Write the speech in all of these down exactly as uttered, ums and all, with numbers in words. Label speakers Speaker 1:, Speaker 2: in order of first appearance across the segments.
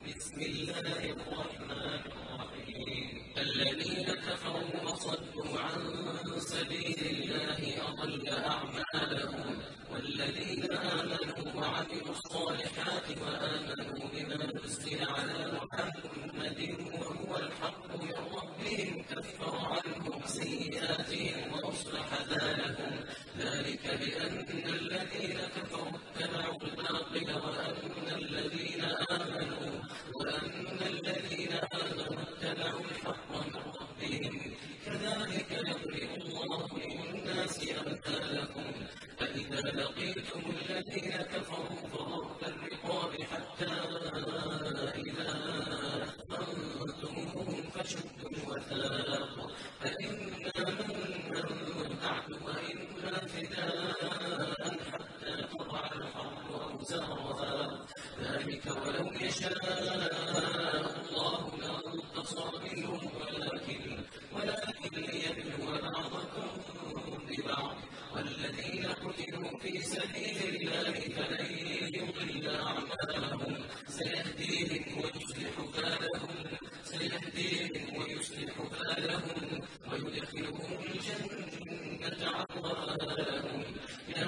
Speaker 1: بسم الله الرحمن الرحيم الذين كفروا وصدوا عن سبيل الله أضل أعمالهم والذين آمنوا وعملوا الصالحات وآمنوا بما نزل على محمد وهو الحق من ربهم كفر عنهم سيئاتهم وأصلح بالهم ذلك بأن الذين كفروا اتبعوا الباطل وأن الذين آمنوا وأن الذين آمنوا اتبعوا الحق من ربهم كذلك يضرب الله للناس أمثالكم فإذا لقيتم الذين كفروا فضرب الرقاب حتى إذا أثخنتموهم فشدوا الوثاق فإما منا بعد وإما فداء حتى تضع الحرب أوزارها ذلك ولو يشاء الله لانتصر منهم ولكن ولكن ليبلو بعضكم ببعض والذين قتلوا في سبيل الله فلن يضل أعمالهم سيهديهم ويصلح بالهم سيهديهم ويصلح بالهم ويدخلهم الجنة عرضها لهم يا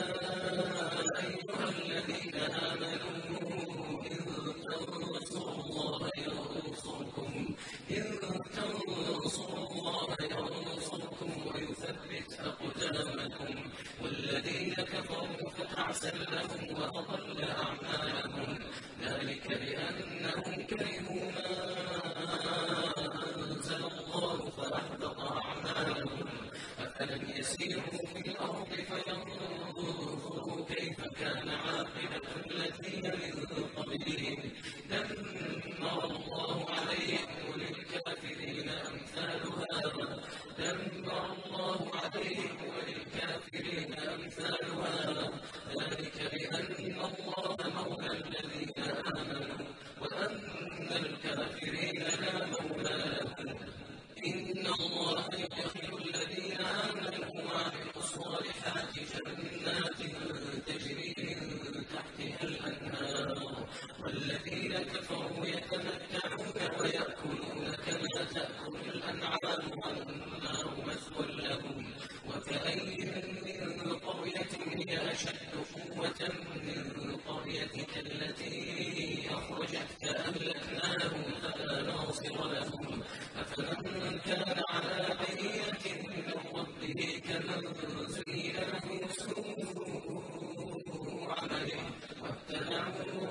Speaker 1: أيها الذين آمنوا إن تنصروا الله ينصركم إن تنصروا الله ينصركم ويثبت أقدامكم والذين كفروا فتعسا لهم وأضل أعمالهم ذلك بأنهم كرهوا ما أنزل الله فأحبط أعمالهم أفلم يسيروا في الأرض فينظروا كيف كان عاقبة الذين من قبلهم دمر الله عليهم وللكافرين أمثالها دمر الله عليهم وللكافرين أمثالها ذلك بأن الله مولى الذين آمنوا وأن الكافرين لا مولى لهم إن الله يدخل الذين آمنوا وعملوا الصالحات جنات تجري من تحتها الأنهار والذين كفروا يتمتعون ويأكلون كما تأكل الأنعام والنار مثوى لهم وكأين من قرية هي أشد قوة من قريتك التي أخرجتك أهلكناهم فلا ناصر لهم أفمن كان على بينة من ربه كمن زين له سوء عمله واتبعوا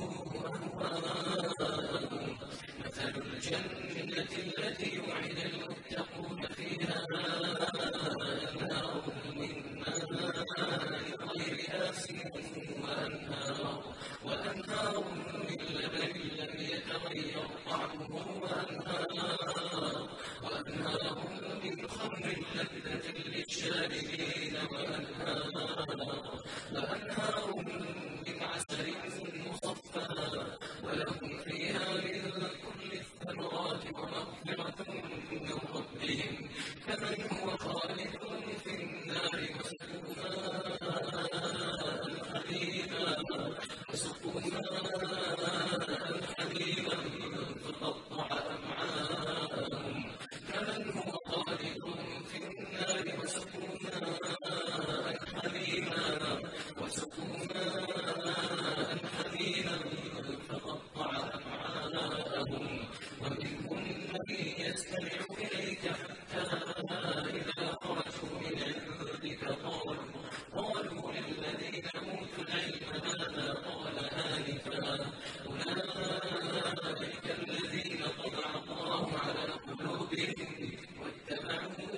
Speaker 1: أهواءهم مثل الجنة التي وعد المتقون فيها أنهار من ماء غير آسن وأنهار وأنهار من لبن لم يتغير طعمه وأنهار وأنهار من خمر لذة للشاربين وأنهار وأنهار من عسل مصفى ولهم فيها من كل الثمرات ومغفرة من ربهم كمن هو خالد في النار وسقوا ماء حميما وسقوا ماء حميما فقطع أمعاءهم كمن هو خالد في النار وسقوا ماء حميما وسقوا ماء حميما فقطع أمعاءهم ومنهم من يستمع إليك حتى إذا خرجوا من عندك قالوا قالوا للذين أوتوا العلم ماذا قال آنفا أولئك الذين طبع الله على قلوبهم واتبعوا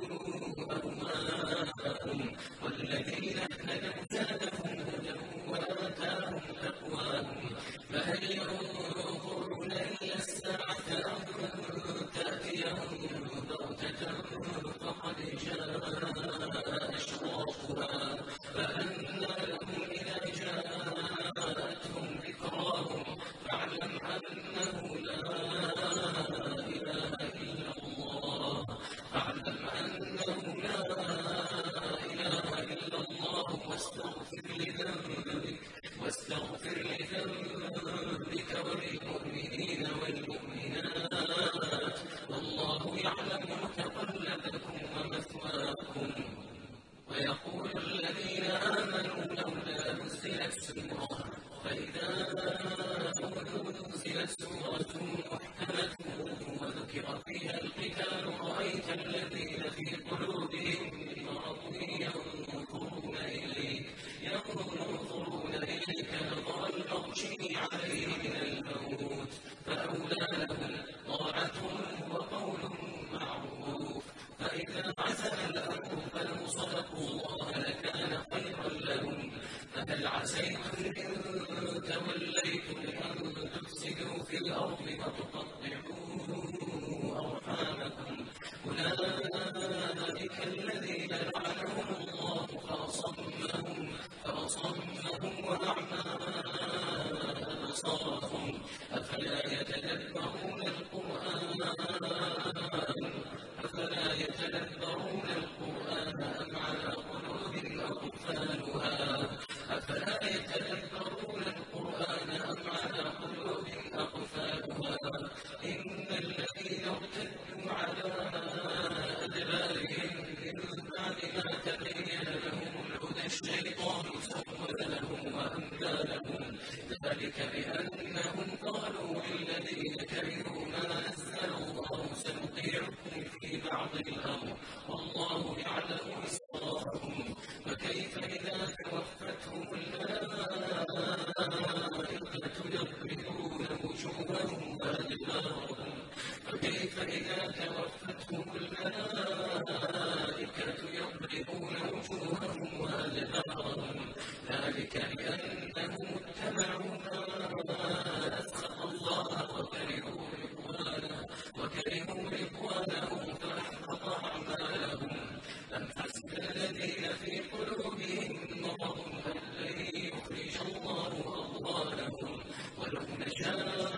Speaker 1: أهواءهم والذين اهتدوا زادهم هدى وآتاهم تقواهم فهل ينظرون إلا الساعة أن تأتيهم بغتة فقد جاء أشراطها فأنى لهم إذا جاءتهم ذكراهم فاعلم أنه لا إله إلا الله فاعلم أنه لا إله إلا الله واستغفر لذنبك واستغفر لذنبك وللمؤمنين فأولى لهم طاعة وقول معروف فإذا عزم الأمر فلو صدقوا الله لكان خيرا لهم فهل عسيتم إن توليتم أن تفسدوا في الأرض وتقطعوا أرحامكم أولئك الذين لعنهم الله فأصمهم فأصمهم وأعمى أبصارهم أفلا يتدبرون القرآن أفلا يتدبرون القرآن أم على قلوب أقفالها أفلا يتدبرون القرآن أم على قلوب أقفالها إن الذين ارتدوا على أدبارهم من بعد ما تبين لهم الهدى الشيطان سول لهم وأملى لهم ذلك بأنهم قالوا للذين كرهوا ما نزل الله سنطيعكم في بعض الأمر والله يعلم إسرارهم فكيف إذا توفتهم الملائكة يضربون وجوههم وأدبارهم فكيف إذا توفتهم الملائكة يضربون وجوههم وأدبارهم ذلك بأنهم اتبعوا ما أسخط الله وكرهوا رضوانه وكرهوا رضوانه فأحبط أعمالهم أم حسب الذين في قلوبهم مرض أن لن يخرج الله أضغانهم ولو نشاء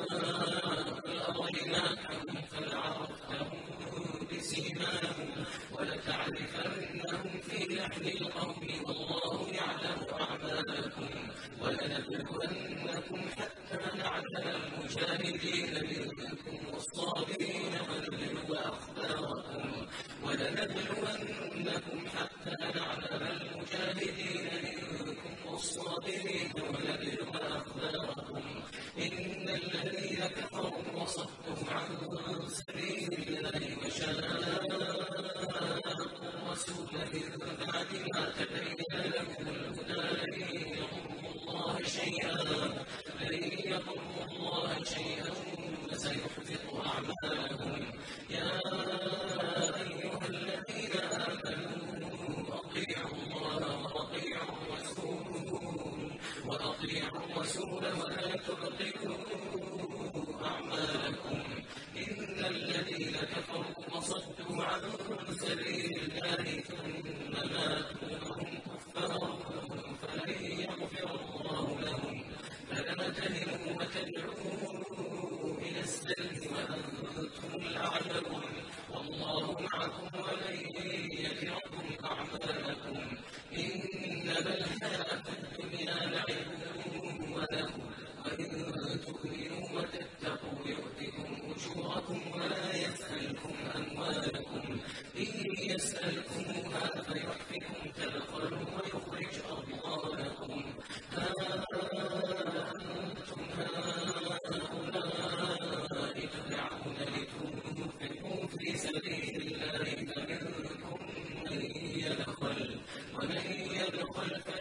Speaker 1: لأريناكهم فلعرفتهم بسيماهم ولتعرفنهم في لحن القول والله يعلم أعمالكم ولنبلونكم حتى نعلم المجاهدين منكم والصابرين ونبلو أخباركم ولنبلونكم حتى نعلم المجاهدين منكم والصابرين ونبلو أخباركم إن الذين كفروا وصدوا عن سبيل الله وشاقوا الرسول من بعد ما تبين لهم الهدى لن يضروا الله شيئا لن يضروا الله شيئا وسيحبط أعمالهم يا أيها الذين آمنوا أطيعوا الله وأطيعوا الرسول وأطيعوا الرسول ولا تبطلوا أعمالكم إن الذين كفروا وصدوا عن سبيل الله ثم ماتوا وهم كفار فلن يغفر الله لهم فلا تهنوا وتدعوا إلى السلم وأنتم الأعلون والله معكم ولن يتركم أعمالكم إنما الحياة الدنيا لعب وله وإن تؤمنوا وتتقوا يؤتكم أجوركم ولا يسألكم أموالكم إن يسألكموها فيحفكم تبخلوا ويخرج أضغانكم ها أنتم هؤلاء تدعون لتنفقوا في سبيل الله فمنكم من يبخل ومن يبخل